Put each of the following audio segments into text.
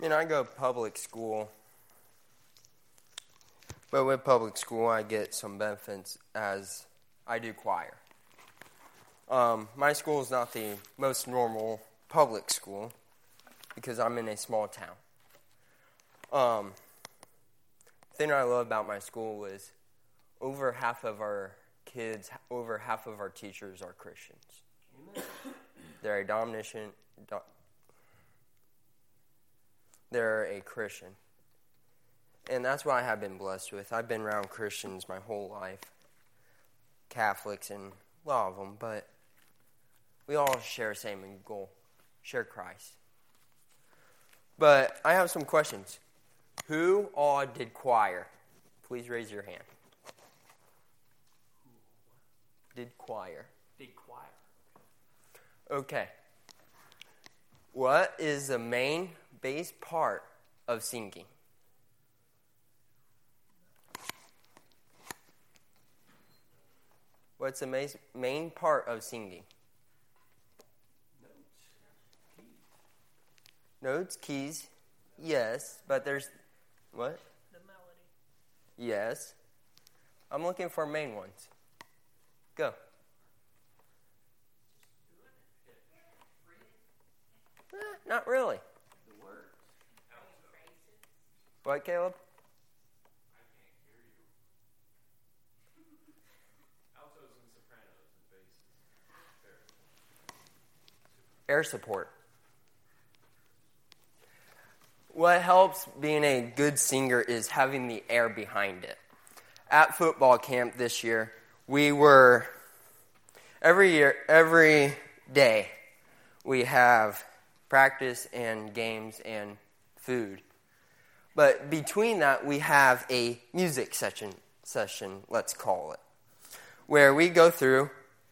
I go to public school, but with public school I get some benefits as I do choir. My school is not the most normal public school because I'm in a small town. The thing I love about my school is over half of our kids, over half of our teachers are Christians. Amen. They're a Christian. And that's what I have been blessed with. I've been around Christians my whole life. Catholics and a lot of them, but we all share the same goal. Share Christ. But I have some questions. Who all did choir? Please raise your hand. Did choir. Okay. What is the main base part of singing? What's the main part of singing? Notes, keys. Yes, but there's what? The melody. Yes. I'm looking for main ones. Go. Not really. The words. What, Caleb? I can't hear you. Altos and sopranos and basses. Air support. What helps being a good singer is having the air behind it. At football camp this year, we were every day we have practice and games and food. But between that, we have a music session, let's call it, where we go through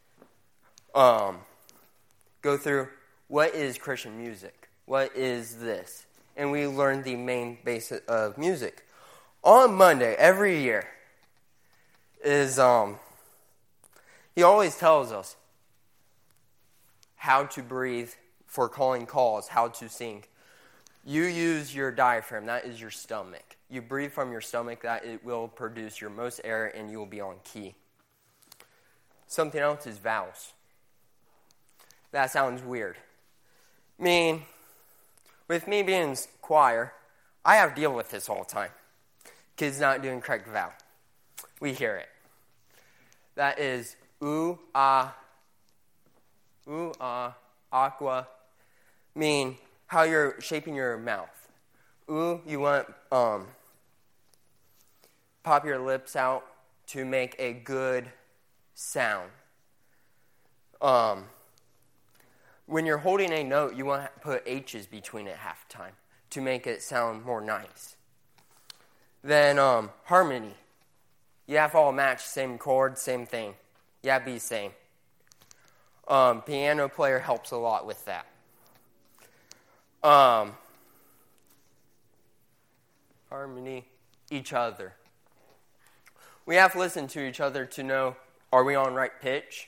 what is Christian music? What is this? And we learn the main basic of music. On Monday, every year, he always tells us how to breathe for calling calls, how to sing. You use your diaphragm, that is your stomach. You breathe from your stomach, that it will produce your most air and you will be on key. Something else is vowels. That sounds weird. With me being in choir, I have to deal with this all the time. Kids not doing correct vowel. We hear it. That is ah, aqua. How you're shaping your mouth. You want pop your lips out to make a good sound. When you're holding a note, you want to put H's between it half the time to make it sound more nice. Then harmony. You have to all match, same chord, same thing. You have to be the same. Piano player helps a lot with that. Harmony, each other. We have to listen to each other to know, are we on right pitch?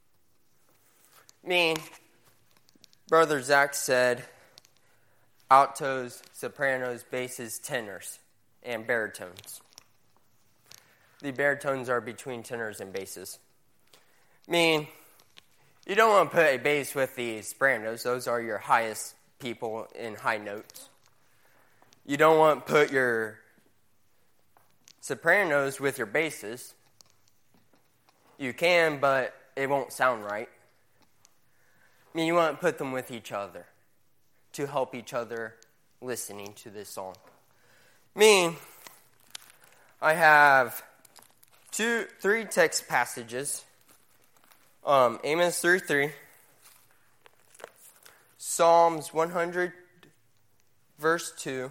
Brother Zach said altos, sopranos, basses, tenors, and baritones. The baritones are between tenors and basses. You don't want to put a bass with the sopranos. Those are your highest people in high notes. You don't want to put your sopranos with your basses. You can, but it won't sound right. You want to put them with each other to help each other listening to this song. I have 3 text passages. Amos 3:3, Psalms 100, verse 2,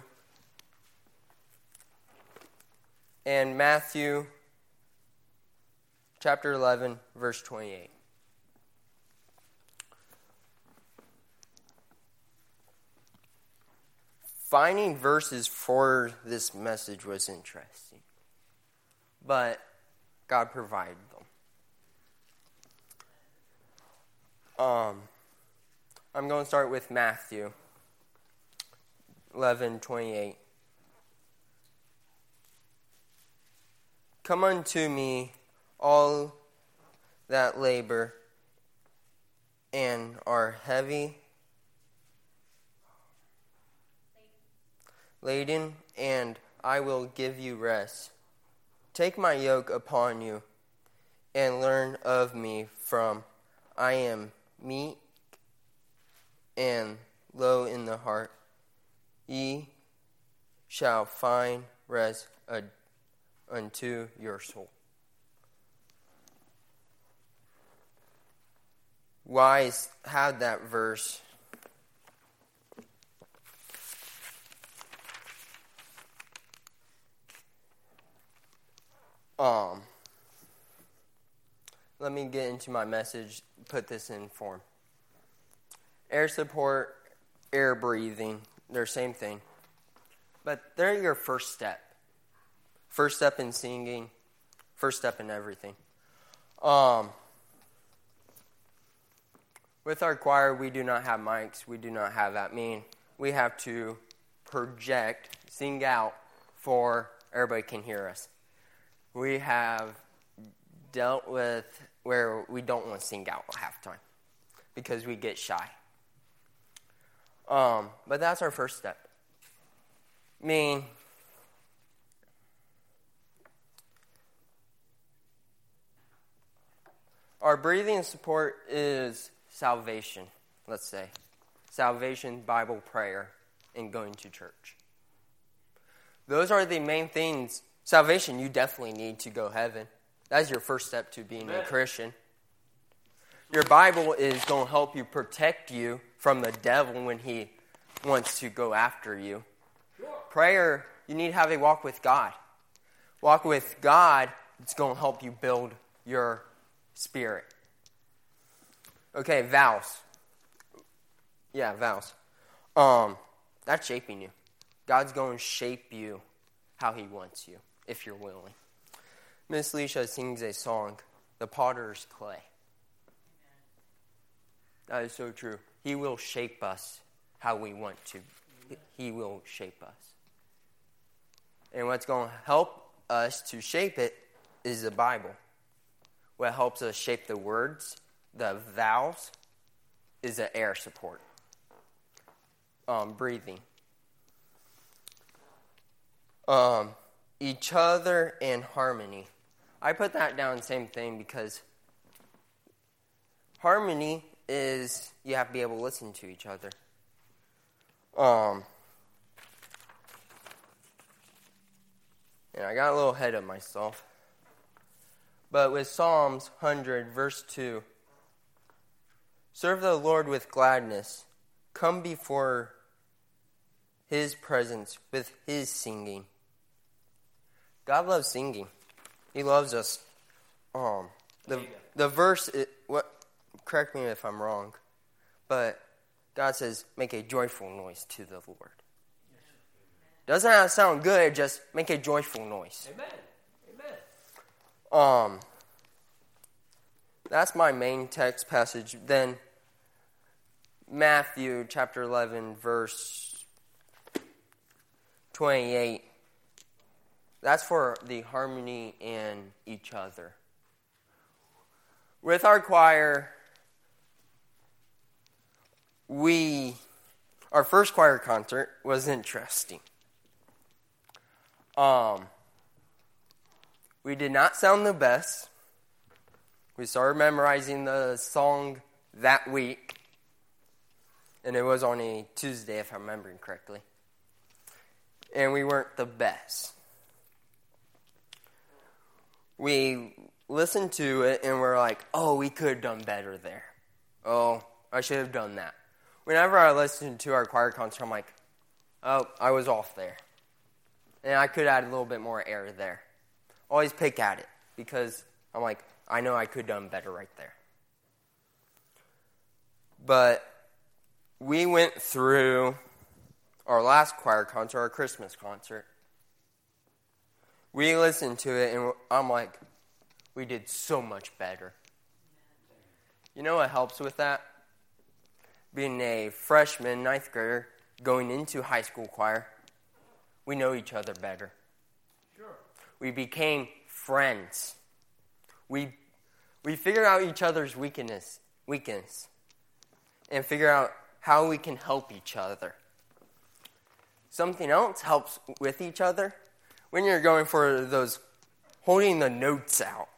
and Matthew chapter 11, verse 28. Finding verses for this message was interesting, but God provided them. I'm going to start with Matthew 11:28. Come unto me, all that labor and are heavy laden, and I will give you rest. Take my yoke upon you and learn of me, from I am meek and low in the heart. Ye shall find rest unto your soul. Why have that verse? Let me get into my message, put this in form. Air support, air breathing, they're same thing. But they're your first step. First step in singing, first step in everything. With our choir, we do not have mics. We do not have that. We have to project, sing out for everybody can hear us. We have dealt with where we don't want to sing out half the time because we get shy. But that's our first step. Our breathing support is salvation, let's say. Salvation, Bible, prayer, and going to church. Those are the main things. Salvation, you definitely need to go heaven. That's your first step to being a Christian. Your Bible is going to help you protect you from the devil when he wants to go after you. Prayer, you need to have a walk with God. Walk with God, it's going to help you build your spirit. Okay, vows. Yeah, vows. That's shaping you. God's going to shape you how he wants you, if you're willing. Miss Leisha sings a song, The Potter's Clay. That is so true. He will shape us how we want to. He will shape us. And what's going to help us to shape it is the Bible. What helps us shape the words, the vowels, is the air support. Breathing. Each other and harmony. I put that down, same thing, because harmony is you have to be able to listen to each other. And I got a little ahead of myself. But with Psalms 100, verse 2, serve the Lord with gladness. Come before his presence with his singing. God loves singing. He loves us. The verse, correct me if I'm wrong, but God says, make a joyful noise to the Lord. Doesn't have to sound good, just make a joyful noise. Amen. That's my main text passage. Then Matthew chapter 11, verse 28. That's for the harmony in each other. With our choir, our first choir concert was interesting. We did not sound the best. We started memorizing the song that week. And it was on a Tuesday, if I'm remembering correctly. And we weren't the best. We listened to it and we're like, oh, we could have done better there. Oh, I should have done that. Whenever I listen to our choir concert, I'm like, oh, I was off there. And I could add a little bit more air there. Always pick at it because I'm like, I know I could have done better right there. But we went through our last choir concert, our Christmas concert. We listened to it, and I'm like, we did so much better. You know what helps with that? Being a freshman, ninth grader, going into high school choir, we know each other better. Sure. We became friends. We figured out each other's weakness, and figure out how we can help each other. Something else helps with each other when you're going for those holding the notes out.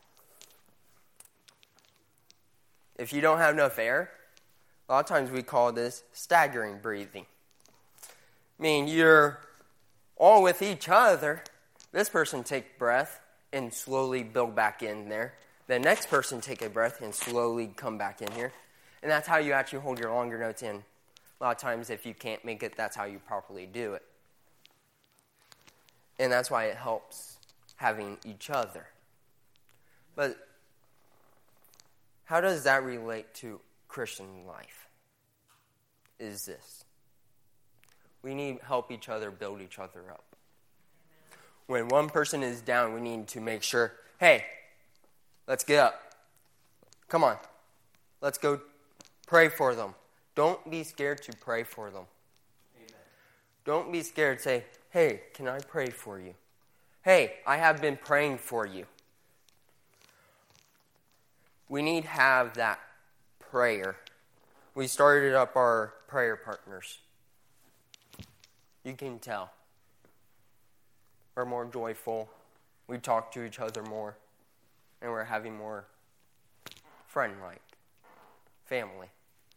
If you don't have enough air, a lot of times we call this staggering breathing. I mean, you're all with each other. This person take a breath and slowly build back in there. The next person take a breath and slowly come back in here. And that's how you actually hold your longer notes in. A lot of times if you can't make it, that's how you properly do it. And that's why it helps having each other. But how does that relate to Christian life? Is this. We need to help each other build each other up. When one person is down, we need to make sure, hey, let's get up. Come on. Let's go pray for them. Don't be scared to pray for them. Amen. Don't be scared to say, hey, can I pray for you? Hey, I have been praying for you. We need to have that prayer. We started up our prayer partners. You can tell. We're more joyful. We talk to each other more. And we're having more friend-like family.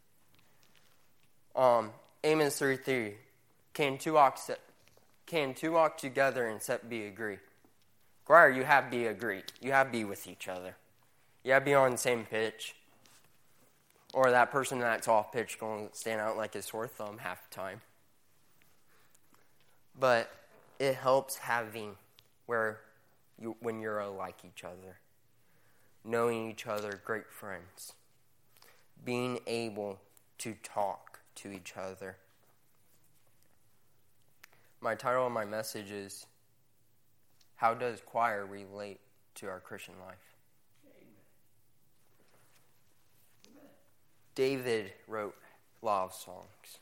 Amos 3:3. Can two walk together and be agree? Choir, you have to be agreed. You have to be with each other. You have to be on the same pitch. Or that person that's off pitch going to stand out like a sore thumb half the time. But it helps having when you're like each other. Knowing each other, great friends. Being able to talk to each other. My title of my message is, how does choir relate to our Christian life? Amen. David wrote a lot of songs.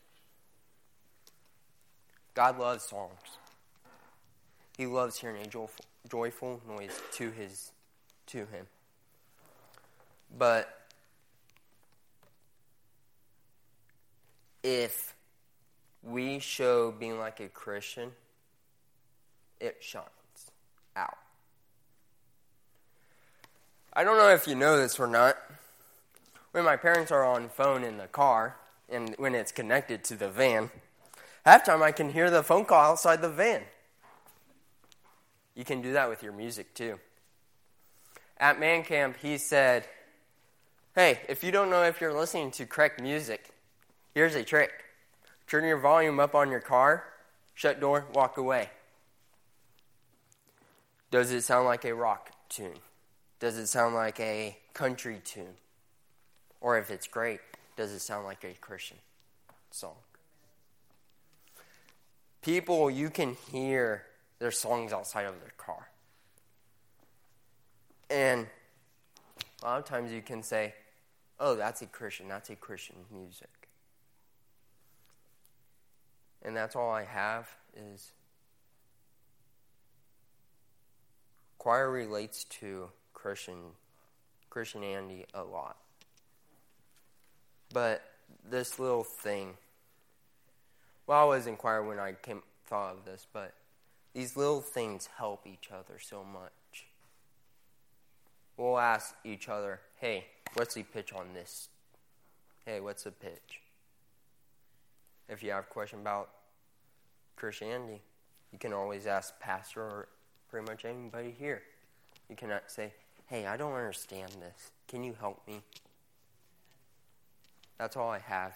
God loves songs. He loves hearing a joyful noise to him. But if we show being like a Christian, it shines out. I don't know if you know this or not. When my parents are on the phone in the car, and when it's connected to the van, half the time I can hear the phone call outside the van. You can do that with your music too. At Man Camp, he said, hey, if you don't know if you're listening to correct music, here's a trick. Turn your volume up on your car, shut door, walk away. Does it sound like a rock tune? Does it sound like a country tune? Or if it's great, does it sound like a Christian song? People, you can hear their songs outside of their car. And a lot of times you can say, oh, that's a Christian music. And that's all I have is choir relates to Christianity a lot. But this little thing, well, I was in choir when I thought of this, but these little things help each other so much. We'll ask each other, hey, what's the pitch on this? Hey, what's the pitch? If you have a question about Christianity, you can always ask pastor or pretty much anybody here. You cannot say, hey, I don't understand this. Can you help me? That's all I have